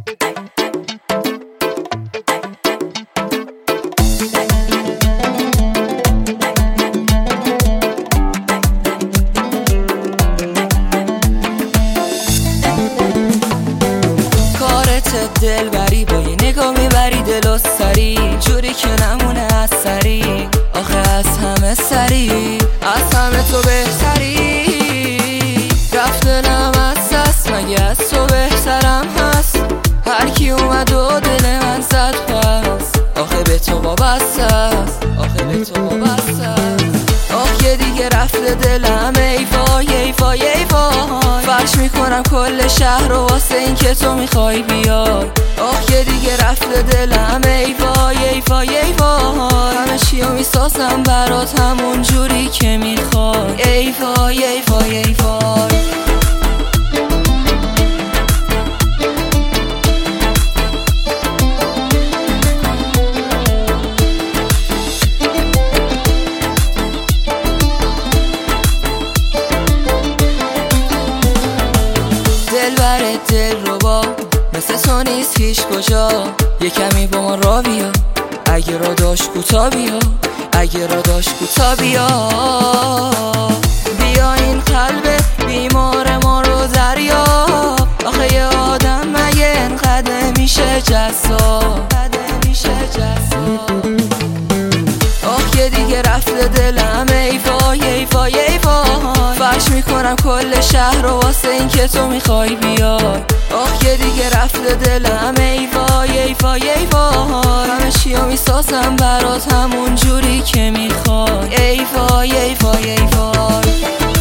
دلبری با یه نگاه میبری دل و سری جوری که نمونه از سری آخه از همه سری از همه تو بهتری رفت دلم از دست مگه از تو بهترم هست هر کی اومد و دل من زد پس آخه به تو وابسته است آخه به تو وابسته است آخه دیگه رفت دلم ای وای ای وای ای وای فرش میکنم کل شهر رو واسه این که تو میخوای بیای آخه دیگه رفت دلم ای وای ای وای ای وای همه چیو میسازم برات همون جوری که میخوای ای وای ای وای ای وای دلبر دلربا مثل تو نیست هیچ کجا یه کمی با ما را بیا اگه را داشت کوتا بیا اگه را داشت کوتا بیا بیا این قلب بیمار ما رو دریا آخه یه آدم مگه انقدر میشه جذاب آخه دیگه رفت دلم ای وای ای وای ای وای فرش میکنم کل شهر رو واسه این که تو میخوای بیای آخه دیگه رفت دلم ای وای ای وای ای وای همه چیو میسازم برات همون جوری که میخوای ای وای ای وای ای وای